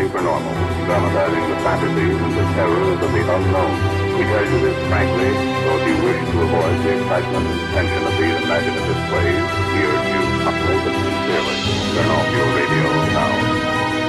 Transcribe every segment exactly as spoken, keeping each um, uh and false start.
supernormal, dramatizing the fantasies and the terrors of the unknown. We tell you this frankly, so if you wish to avoid the excitement and tension of these imaginative plays, we urge you humbly but sincerely, turn off your radio now.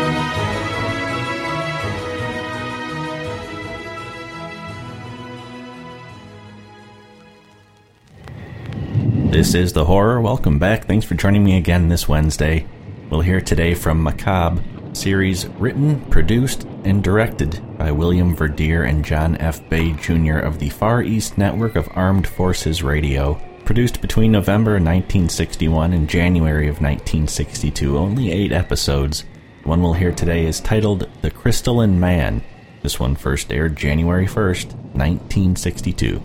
This is The Horror. Welcome back. Thanks for joining me again this Wednesday. We'll hear today from Macabre, series written, produced, and directed by William Verdier and John F. Bay Junior of the Far East Network of Armed Forces Radio. Produced between November nineteen sixty-one and January of nineteen sixty-two. Only eight episodes. The one we'll hear today is titled The Crystalline Man. This one first aired January first, nineteen sixty-two.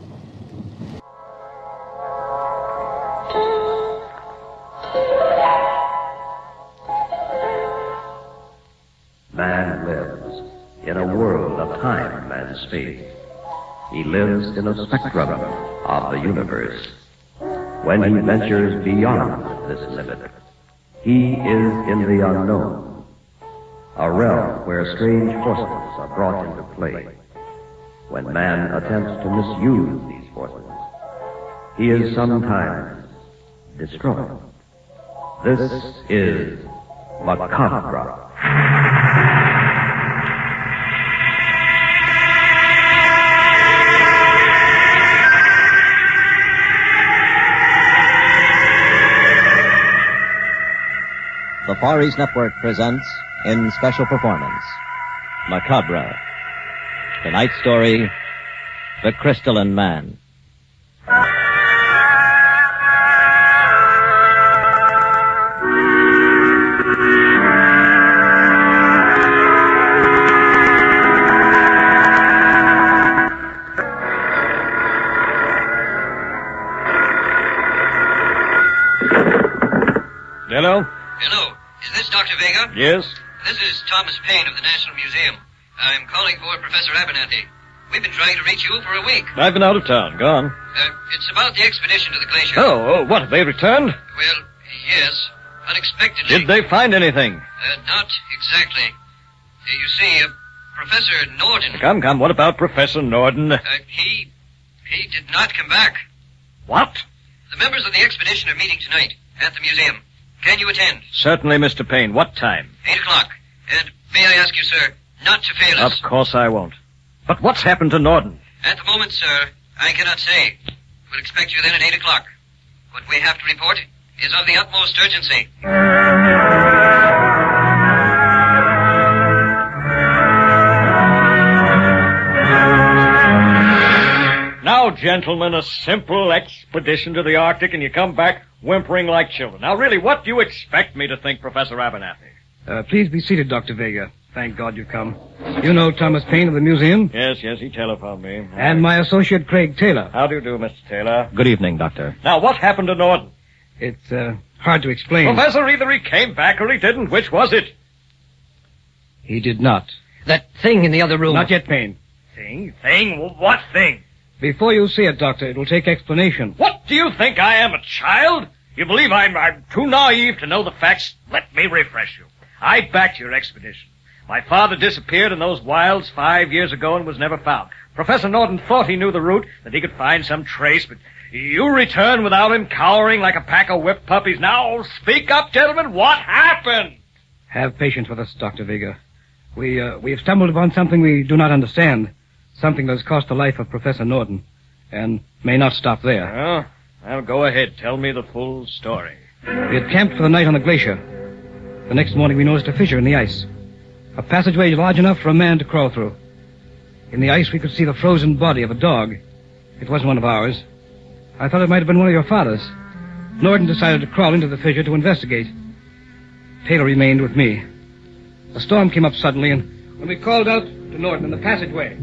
Man lives in a world of time and space. He lives in a spectrum of the universe. When he ventures beyond this limit, he is in the unknown, a realm where strange forces are brought into play. When man attempts to misuse these forces, he is sometimes destroyed. This is Macabre. The Far East Network presents, in special performance, Macabre. Tonight's story, The Crystalline Man. Hello? Hello. Is this Doctor Vega? Yes? This is Thomas Paine of the National Museum. I'm calling for Professor Abernathy. We've been trying to reach you for a week. I've been out of town. Gone. Uh, it's about the expedition to the glacier. Oh, oh, what, have they returned? Well, yes. Unexpectedly. Did they find anything? Uh, not exactly. Uh, you see, uh, Professor Norden... Come, come, what about Professor Norden? Uh, he... he did not come back. What? The members of the expedition are meeting tonight at the museum. Can you attend? Certainly, Mister Payne. What time? Eight o'clock. And may I ask you, sir, not to fail us? Of course I won't. But what's happened to Norden? At the moment, sir, I cannot say. We'll expect you then at eight o'clock. What we have to report is of the utmost urgency. Now, gentlemen, a simple expedition to the Arctic, and you come back whimpering like children. Now, really, what do you expect me to think, Professor Abernathy? Uh, please be seated, Doctor Vega. Thank God you've come. You know Thomas Paine of the museum? Yes, yes, he telephoned me. And right. My associate, Craig Taylor. How do you do, Mister Taylor? Good evening, Doctor. Now, what happened to Norden? It's, uh, hard to explain. Professor, either he came back or he didn't. Which was it? He did not. That thing in the other room. Not yet, Paine. Thing? Thing? What thing? Before you see it, Doctor, it will take explanation. What, do you think I am, a child? You believe I'm, I'm too naive to know the facts? Let me refresh you. I backed your expedition. My father disappeared in those wilds five years ago and was never found. Professor Norden thought he knew the route, that he could find some trace, but you returned without him, cowering like a pack of whipped puppies. Now, speak up, gentlemen. What happened? Have patience with us, Doctor Vega. We, uh, we have stumbled upon something we do not understand. Something that has cost the life of Professor Norden, and may not stop there. Well, well, go ahead. Tell me the full story. We had camped for the night on the glacier. The next morning we noticed a fissure in the ice. A passageway large enough for a man to crawl through. In the ice we could see the frozen body of a dog. It wasn't one of ours. I thought it might have been one of your father's. Norden decided to crawl into the fissure to investigate. Taylor remained with me. A storm came up suddenly, and when we called out to Norden in the passageway...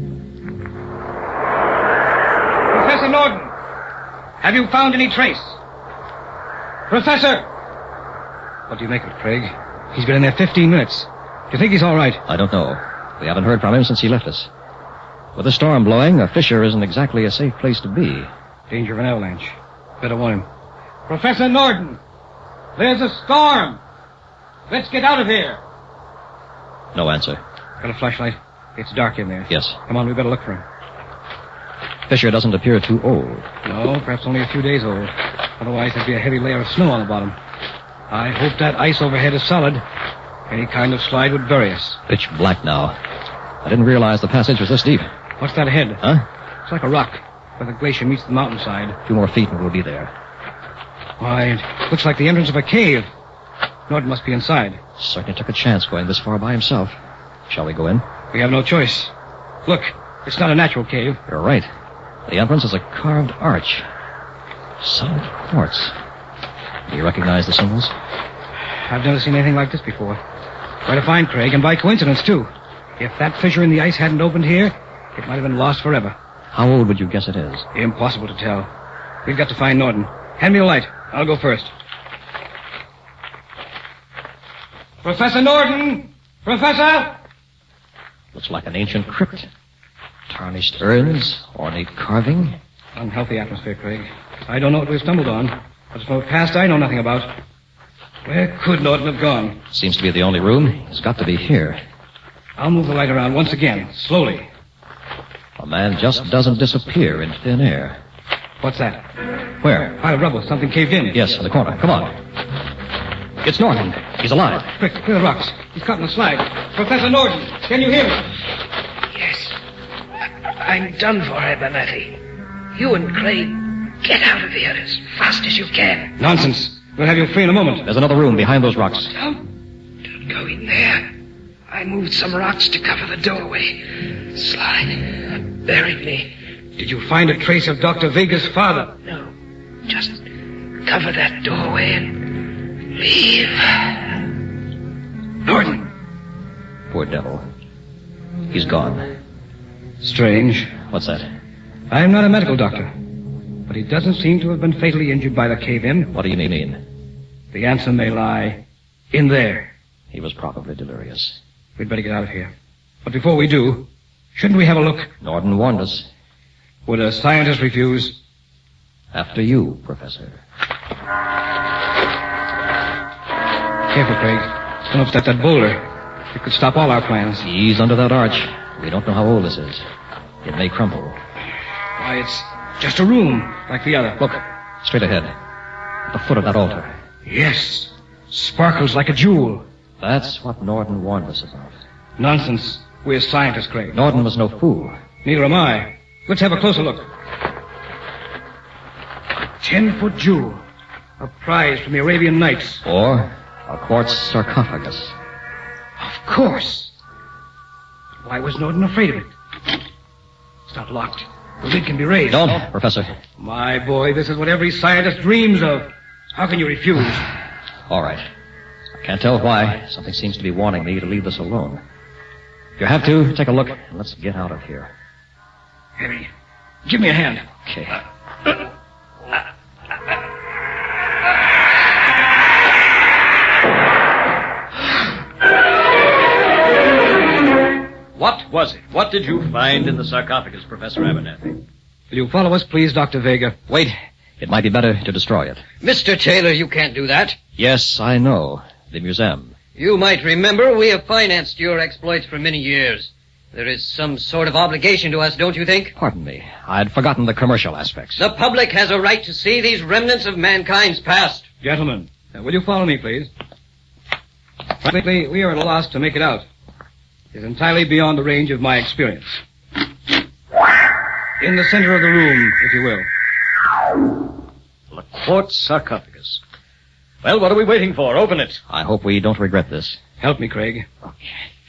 Professor Norden, have you found any trace? Professor! What do you make of it, Craig? He's been in there fifteen minutes. Do you think he's all right? I don't know. We haven't heard from him since he left us. With the storm blowing, a fissure isn't exactly a safe place to be. Danger of an avalanche. Better warn him. Professor Norden, there's a storm. Let's get out of here. No answer. Got a flashlight? It's dark in there. Yes. Come on, we better look for him. Fisher doesn't appear too old. No, perhaps only a few days old. Otherwise, there'd be a heavy layer of snow on the bottom. I hope that ice overhead is solid. Any kind of slide would bury us. Pitch black now. I didn't realize the passage was this deep. What's that ahead? Huh? It's like a rock, where the glacier meets the mountainside. A few more feet and we'll be there. Why, it looks like the entrance of a cave. Norton must be inside. Certainly took a chance going this far by himself. Shall we go in? We have no choice. Look, it's not a natural cave. You're right. The entrance is a carved arch. Solid quartz. Do you recognize the symbols? I've never seen anything like this before. Quite a find, Craig, and by coincidence, too. If that fissure in the ice hadn't opened here, it might have been lost forever. How old would you guess it is? Impossible to tell. We've got to find Norton. Hand me a light. I'll go first. Professor Norton! Professor! Looks like an ancient crypt. Tarnished urns, ornate carving. Unhealthy atmosphere, Craig. I don't know what we've stumbled on. But from the past I know nothing about. Where could Norton have gone? Seems to be the only room. He's got to be here. I'll move the light around once again, slowly. A man just doesn't disappear in thin air. What's that? Where? Pile of rubble. Something caved in. Yes, in the corner. Come on. It's Norton. He's alive. Quick, clear the rocks. He's caught in the slide. Professor Norton, can you hear me? Yes. I'm done for, Abernathy. You and Craig, get out of here as fast as you can. Nonsense. We'll have you free in a moment. There's another room behind those rocks. Don't, don't go in there. I moved some rocks to cover the doorway. Slide buried me. Did you find a trace of Doctor Vega's father? No. Just cover that doorway and leave. Norton. Poor devil. He's gone. Strange. What's that? I'm not a medical doctor, but he doesn't seem to have been fatally injured by the cave-in. What do you mean? The answer may lie in there. He was probably delirious. We'd better get out of here. But before we do, shouldn't we have a look? Norton warned us. Would a scientist refuse? After you, Professor. Careful, Craig. Don't upset that boulder. It could stop all our plans. Ease under that arch. We don't know how old this is. It may crumble. Why, it's just a room, like the other. Look, straight ahead. At the foot of that altar. Yes. Sparkles like a jewel. That's what Norton warned us about. Nonsense. We're scientists, Craig. Norton was no fool. Neither am I. Let's have a closer look. A ten-foot jewel. A prize from the Arabian Nights. Or a quartz sarcophagus. Of course. Why was Norton afraid of it? It's not locked. The lid can be raised. Don't, Professor. My boy, this is what every scientist dreams of. How can you refuse? All right. I can't tell why. Something seems to be warning me to leave this alone. If you have to, take a look, and let's get out of here. Harry, give me a hand. Okay. What was it? What did you find in the sarcophagus, Professor Abernathy? Will you follow us, please, Doctor Vega? Wait. It might be better to destroy it. Mister Taylor, you can't do that. Yes, I know. The museum. You might remember we have financed your exploits for many years. There is some sort of obligation to us, don't you think? Pardon me. I'd forgotten the commercial aspects. The public has a right to see these remnants of mankind's past. Gentlemen, uh, will you follow me, please? Frankly, we are at a loss to make it out. It is entirely beyond the range of my experience. In the center of the room, if you will. The quartz sarcophagus. Well, what are we waiting for? Open it. I hope we don't regret this. Help me, Craig. Okay.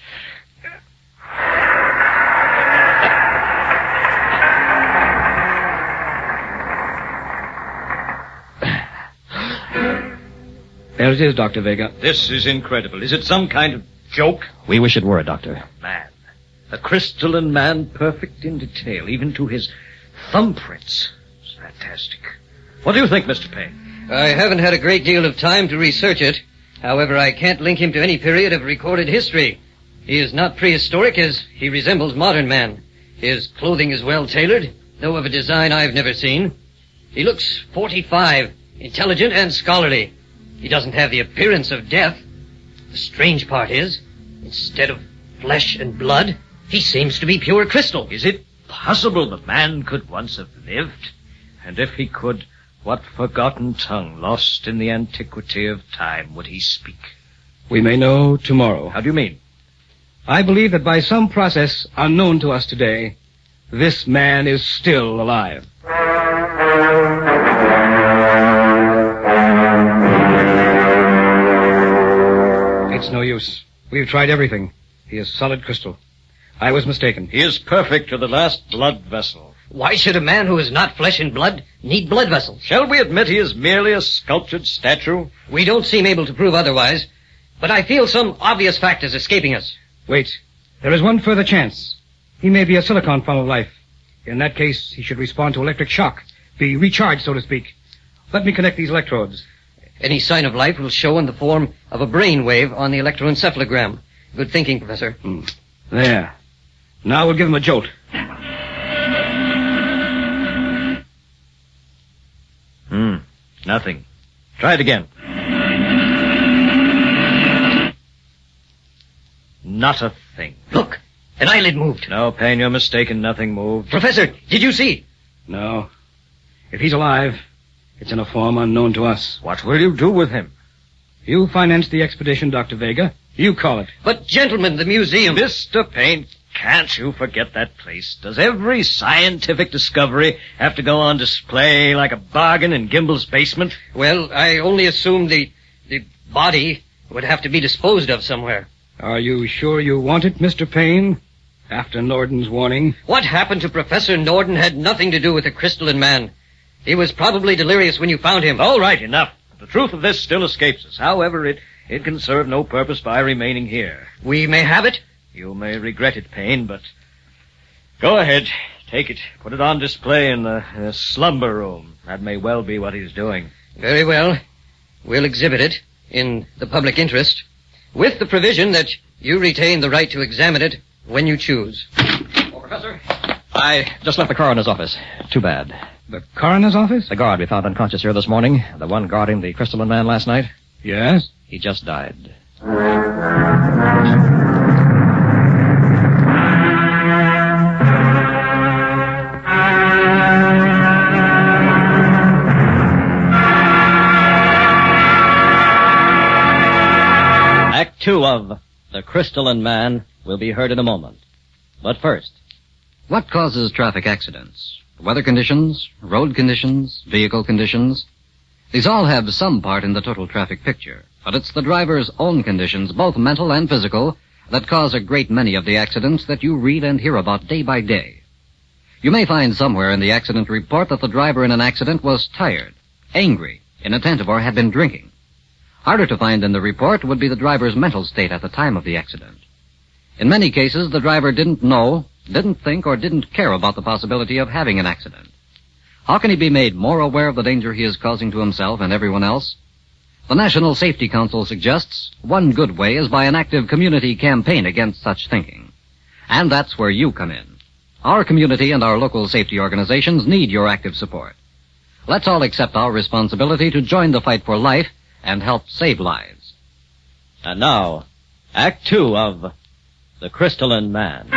There it is, Doctor Vega. This is incredible. Is it some kind of joke? We wish it were, Doctor. Man. A crystalline man, perfect in detail, even to his thumbprints. It's fantastic. What do you think, Mister Payne? I haven't had a great deal of time to research it. However, I can't link him to any period of recorded history. He is not prehistoric, as he resembles modern man. His clothing is well tailored, though of a design I've never seen. He looks forty-five, intelligent and scholarly. He doesn't have the appearance of death. The strange part is, instead of flesh and blood. He seems to be pure crystal. Is it possible that man could once have lived? And if he could, what forgotten tongue, lost in the antiquity of time, would he speak? We may know tomorrow. How do you mean? I believe that by some process unknown to us today, this man is still alive. It's no use. We've tried everything. He is solid crystal. I was mistaken. He is perfect to the last blood vessel. Why should a man who is not flesh and blood need blood vessels? Shall we admit he is merely a sculptured statue? We don't seem able to prove otherwise, but I feel some obvious fact is escaping us. Wait. There is one further chance. He may be a silicon form of life. In that case, he should respond to electric shock, be recharged, so to speak. Let me connect these electrodes. Any sign of life will show in the form of a brain wave on the electroencephalogram. Good thinking, Professor. Hmm. There. Now we'll give him a jolt. Hmm. Nothing. Try it again. Not a thing. Look, an eyelid moved. No, Payne, you're mistaken. Nothing moved. Professor, did you see? No. If he's alive, it's in a form unknown to us. What will you do with him? You financed the expedition, Doctor Vega. You call it. But, gentlemen, the museum... Mister Payne, can't you forget that place? Does every scientific discovery have to go on display like a bargain in Gimbel's basement? Well, I only assumed the... the body would have to be disposed of somewhere. Are you sure you want it, Mister Payne? After Norden's warning? What happened to Professor Norden had nothing to do with the crystalline man. He was probably delirious when you found him. All right, enough. The truth of this still escapes us. However, it, it can serve no purpose by remaining here. We may have it? You may regret it, Payne, but... Go ahead. Take it. Put it on display in the, in the slumber room. That may well be what he's doing. Very well. We'll exhibit it in the public interest, with the provision that you retain the right to examine it when you choose. Oh, Professor, I just left the coroner's office. Too bad. The coroner's office? The guard we found unconscious here this morning, the one guarding the crystalline man last night, Yes? he just died. Act two of The Crystalline Man will be heard in a moment. But first, what causes traffic accidents? Weather conditions, road conditions, vehicle conditions. These all have some part in the total traffic picture, but it's the driver's own conditions, both mental and physical, that cause a great many of the accidents that you read and hear about day by day. You may find somewhere in the accident report that the driver in an accident was tired, angry, inattentive, or had been drinking. Harder to find in the report would be the driver's mental state at the time of the accident. In many cases, the driver didn't know, didn't think, or didn't care about the possibility of having an accident. How can he be made more aware of the danger he is causing to himself and everyone else? The National Safety Council suggests one good way is by an active community campaign against such thinking. And that's where you come in. Our community and our local safety organizations need your active support. Let's all accept our responsibility to join the fight for life and help save lives. and now, Act Two of The Crystalline Man.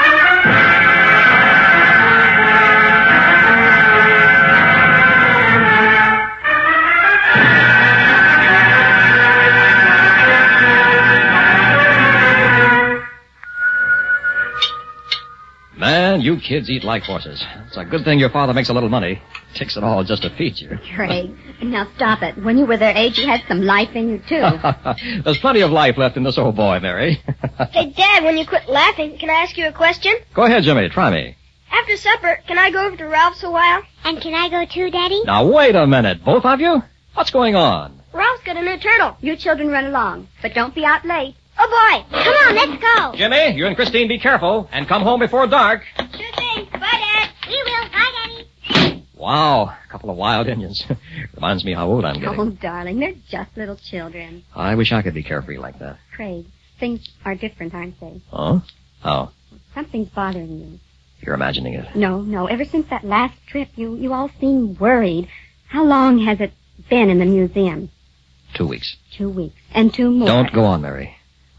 Man, you kids eat like horses. It's a good thing your father makes a little money. Takes it all just to feed you. Craig, now stop it. When you were their age, you had some life in you, too. There's plenty of life left in this old boy, Mary. Hey, Dad, when you quit laughing, can I ask you a question? Go ahead, Jimmy. Try me. After supper, can I go over to Ralph's a while? And can I go too, Daddy? Now, wait a minute. Both of you? What's going on? Ralph's got a new turtle. You children run along, but don't be out late. Oh, boy. Come on, let's go. Jimmy, you and Christine be careful and come home before dark. Sure thing. Bye, Dad. We will. Bye, Daddy. Wow, a couple of wild Indians. Reminds me how old I'm getting. Oh, darling, they're just little children. I wish I could be carefree like that. Craig, things are different, aren't they? Oh? How? Something's bothering you. You're imagining it. No, no. Ever since that last trip, you, you all seem worried. How long has it been in the museum? Two weeks. Two weeks. And two more. Don't go on, Mary.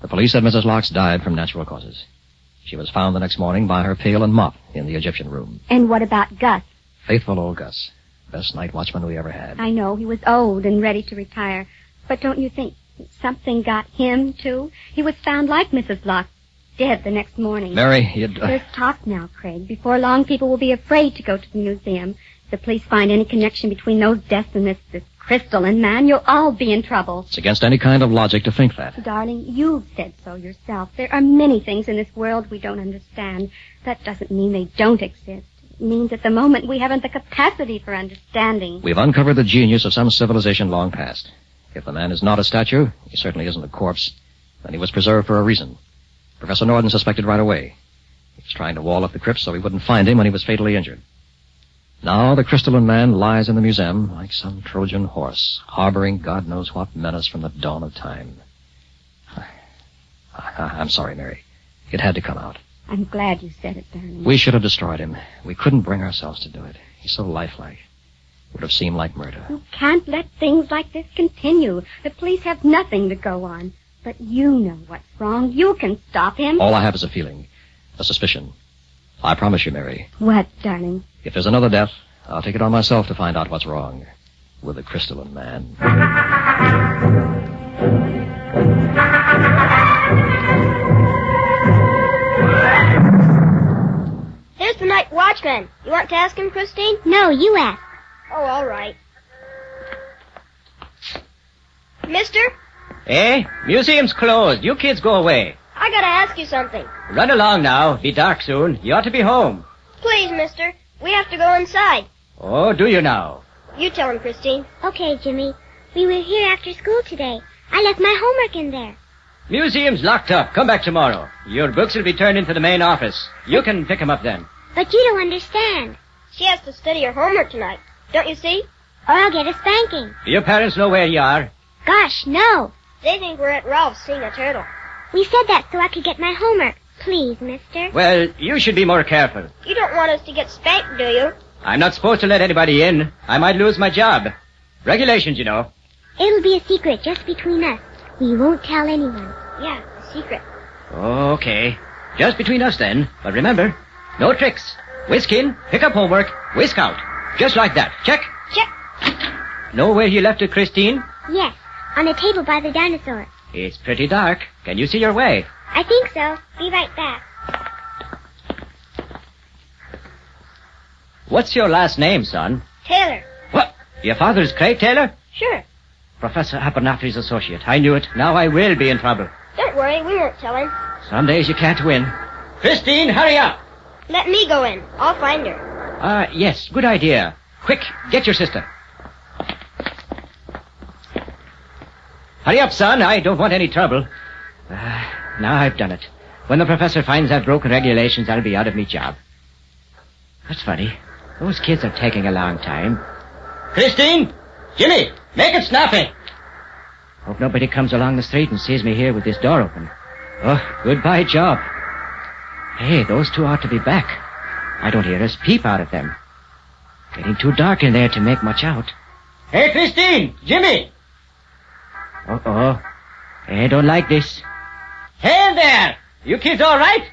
The police said Missus Locks died from natural causes. She was found the next morning by her pail and mop in the Egyptian room. And what about Gus? Faithful old Gus. Best night watchman we ever had. I know, he was old and ready to retire. But don't you think something got him, too? He was found like Missus Locke, dead the next morning. Mary, you'd... Uh... There's talk now, Craig. Before long, people will be afraid to go to the museum. If the police find any connection between those deaths and this, this crystalline man, you'll all be in trouble. It's against any kind of logic to think that. Darling, you've said so yourself. There are many things in this world we don't understand. That doesn't mean they don't exist. It means at the moment we haven't the capacity for understanding. We've uncovered the genius of some civilization long past. If the man is not a statue, he certainly isn't a corpse, then he was preserved for a reason. Professor Norden suspected right away. He was trying to wall up the crypt so we wouldn't find him when he was fatally injured. Now the crystalline man lies in the museum like some Trojan horse, harboring God knows what menace from the dawn of time. I'm sorry, Mary. It had to come out. I'm glad you said it, darling. We should have destroyed him. We couldn't bring ourselves to do it. He's so lifelike. It would have seemed like murder. You can't let things like this continue. The police have nothing to go on. But you know what's wrong. You can stop him. All I have is a feeling, a suspicion. I promise you, Mary. What, darling? If there's another death, I'll take it on myself to find out what's wrong with the crystalline man. There's the night watchman. You want to ask him, Christine? No, you ask. Oh, all right. Mister? Eh? Museum's closed. You kids go away. I gotta ask you something. Run along now. Be dark soon. You ought to be home. Please, mister. We have to go inside. Oh, do you now? You tell him, Christine. Okay, Jimmy. We were here after school today. I left my homework in there. Museum's locked up. Come back tomorrow. Your books will be turned into the main office. You can pick 'em up then. But you don't understand. She has to study her homework tonight. Don't you see? Or I'll get a spanking. Do your parents know where you are? Gosh, no. They think we're at Ralph's seeing a turtle. We said that so I could get my homework. Please, mister. Well, you should be more careful. You don't want us to get spanked, do you? I'm not supposed to let anybody in. I might lose my job. Regulations, you know. It'll be a secret just between us. We won't tell anyone. Yeah, a secret. Okay. Just between us then. But remember, no tricks. Whisk in, pick up homework, whisk out. Just like that. Check? Check. Know where you left it, Christine? Yes, on a table by the dinosaur. It's pretty dark. Can you see your way? I think so. Be right back. What's your last name, son? Taylor. What? Your father's Craig Taylor? Sure. Professor Abernathy's associate. I knew it. Now I will be in trouble. Don't worry, we won't tell him. Some days you can't win. Christine, hurry up! Let me go in. I'll find her. Ah, uh, yes, good idea. Quick, get your sister. Hurry up, son. I don't want any trouble. Uh, now I've done it. When the professor finds I've broken regulations, I'll be out of me job. That's funny. Those kids are taking a long time. Christine! Jimmy! Make it snappy! Hope nobody comes along the street and sees me here with this door open. Oh, goodbye job. Hey, those two ought to be back. I don't hear us peep out at them. Getting too dark in there to make much out. Hey, Christine! Jimmy! Uh-oh. I don't like this. Hey there! You kids all right?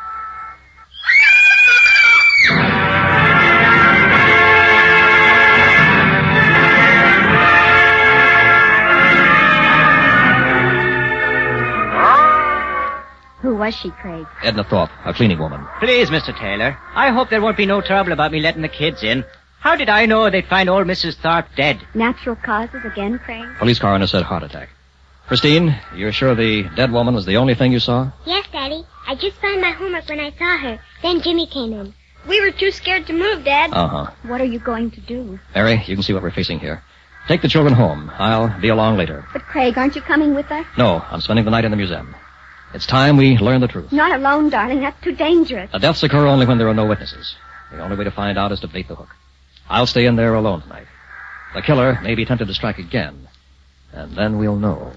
Who was she, Craig? Edna Thorpe, a cleaning woman. Please, Mister Taylor, I hope there won't be no trouble about me letting the kids in. How did I know they'd find old Missus Thorpe dead? Natural causes again, Craig? Police coroner said heart attack. Christine, you're sure the dead woman was the only thing you saw? Yes, Daddy. I just found my homework when I saw her. Then Jimmy came in. We were too scared to move, Dad. Uh-huh. What are you going to do? Mary, you can see what we're facing here. Take the children home. I'll be along later. But, Craig, aren't you coming with us? No, I'm spending the night in the museum. It's time we learn the truth. Not alone, darling. That's too dangerous. The deaths occur only when there are no witnesses. The only way to find out is to bait the hook. I'll stay in there alone tonight. The killer may be tempted to strike again. And then we'll know.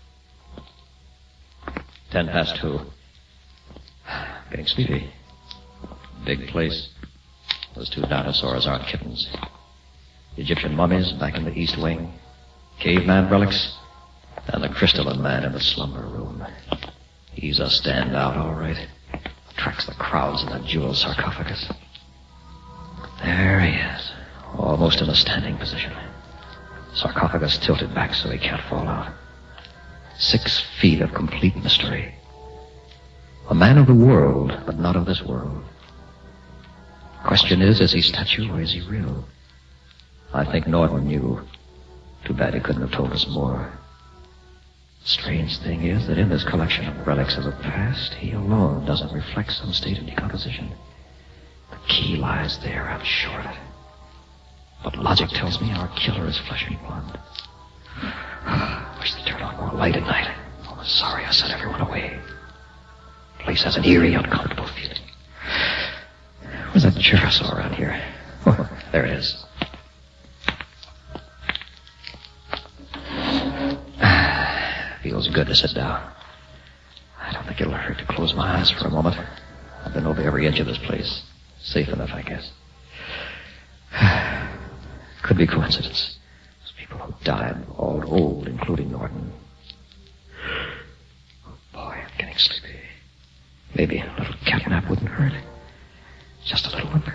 Ten past two. Getting sleepy. Big place. Those two dinosaurs aren't kittens. Egyptian mummies back in the East Wing. Caveman relics. And the crystalline man in the slumber room. He's a standout, all right. Attracts the crowds in that jeweled sarcophagus. There he is. Almost in a standing position. Sarcophagus tilted back so he can't fall out. Six feet of complete mystery. A man of the world, but not of this world. Question is, is he statue or is he real? I think Norton knew. Too bad he couldn't have told us more. The strange thing is that in this collection of relics of the past, he alone doesn't reflect some state of decomposition. The key lies there, I'm sure of it. But logic tells me our killer is flesh and blood. Wish they'd turn on more light at night. Oh, I'm sorry I sent everyone away. The place has an eerie, uncomfortable feeling. Where's that chair I saw around here? Oh, there it is. Feels good to sit down. I don't think it'll hurt to close my eyes for a moment. I've been over every inch of this place. Safe enough, I guess. Could be coincidence. Those people who died, all old, including Norton. Oh, boy, I'm getting sleepy. Maybe a little cat nap wouldn't hurt. Just a little one.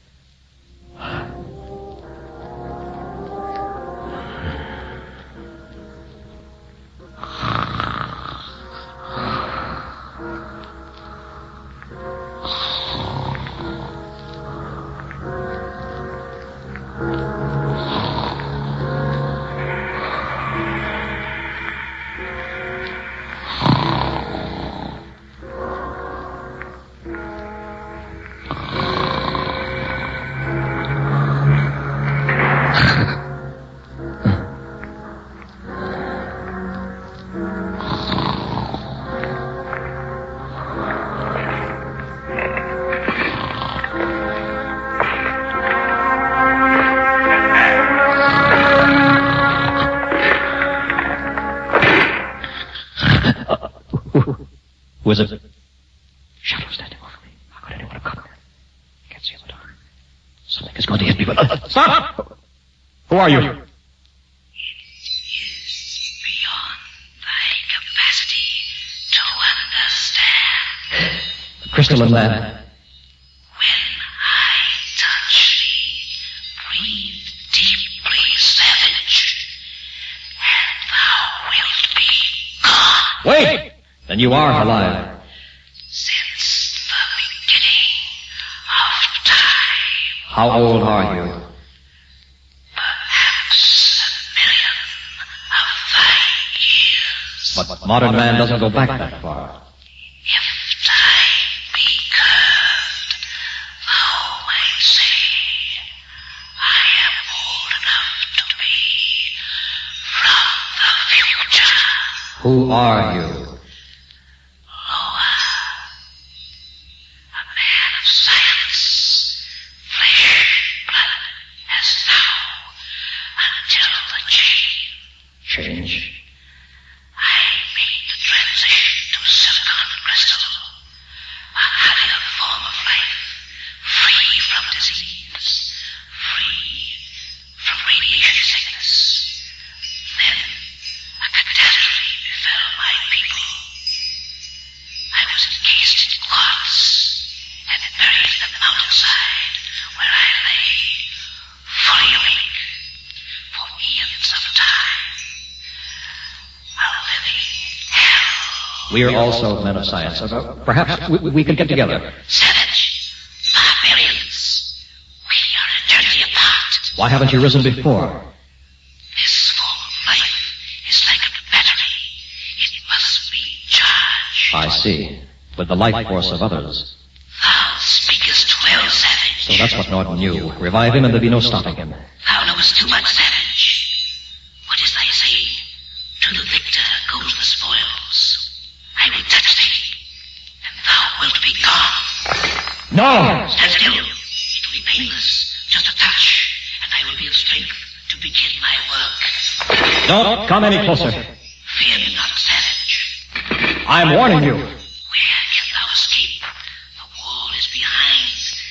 Who is it? Shadow standing over me. How could anyone have come there? Can't see in the dark. Something is going to hit me, but... Uh, uh, stop! Who are you? It is beyond thy capacity to understand. The crystalline man. When I touch thee, breathe deeply, savage, and thou wilt be gone. Wait! Then you are alive. Since the beginning of time. How old are you? Perhaps a million of thy years. But, but modern man doesn't go back that far. If time be curved, thou might say, I am old enough to be from the future. Who are you? Change. I made the transition to silicon crystal, a higher form of life, free from disease, free from radiation sickness. Then a catastrophe befell my people. I was encased in quartz and buried in the mountainside where I lay, fully awake, for eons of time. We are also men of science. Uh, perhaps we, we could get together. Savage, barbarians, we are eternity apart. Why haven't you risen before? This form of life is like a battery. It must be charged. I see. With the life force of others. Thou speakest well, Savage. So that's what Norton knew. Revive him and there'll be no stopping him. Thou knowest too much, Savage. What is thy saying? To the victor goes the spoils. I will touch thee, and thou wilt be gone. No! Stand still. It will be painless, just a touch, and I will be of strength to begin my work. Don't come any closer. Fear me not, Savage. I'm warning you. Where can thou escape? The wall is behind,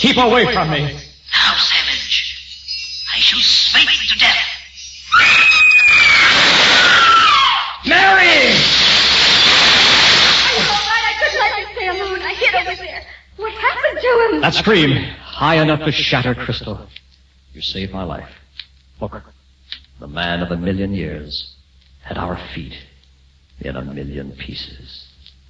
Keep away from me. Now, savage, I shall smite thee to death. Mary! I'm all right. I couldn't let you stay alone. I hid over there. What happened to him? That scream, high enough to shatter crystal. You saved my life. Look, the man of a million years at our feet in a million pieces.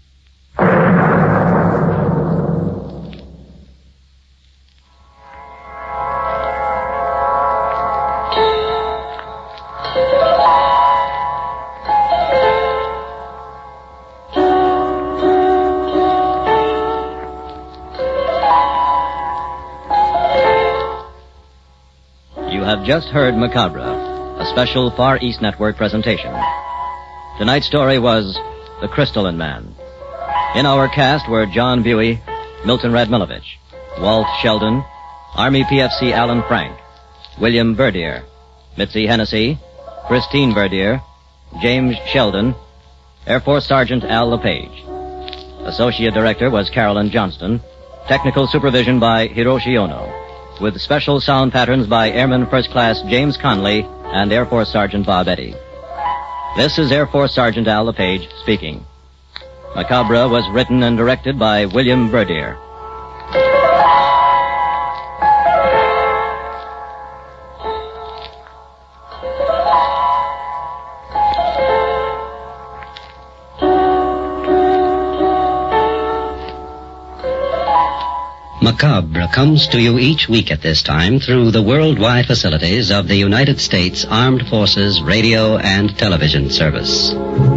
Just heard Macabre, a special Far East Network presentation. Tonight's story was The Crystalline Man. In our cast were John Buey, Milton Radmilovich, Walt Sheldon, Army P F C Alan Frank, William Verdier, Mitzi Hennessy, Christine Verdier, James Sheldon, Air Force Sergeant Al LePage. Associate Director was Carolyn Johnston, technical supervision by Hiroshi Ono, with special sound patterns by Airman First Class James Conley and Air Force Sergeant Bob Eddy. This is Air Force Sergeant Al LePage speaking. Macabre was written and directed by William Verdier. Macabre comes to you each week at this time through the worldwide facilities of the United States Armed Forces Radio and Television Service.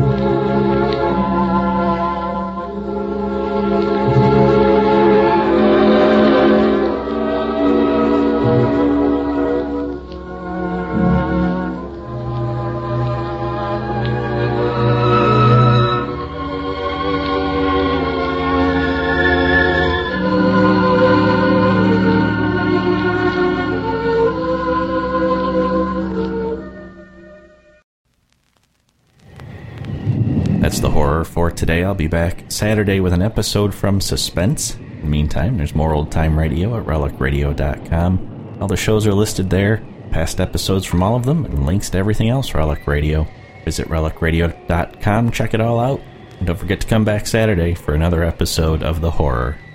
That's the horror for today. I'll be back Saturday with an episode from Suspense. In the meantime, there's more old-time radio at relic radio dot com. All the shows are listed there, past episodes from all of them, and links to everything else Relic Radio. Visit relic radio dot com, check it all out, and don't forget to come back Saturday for another episode of The Horror.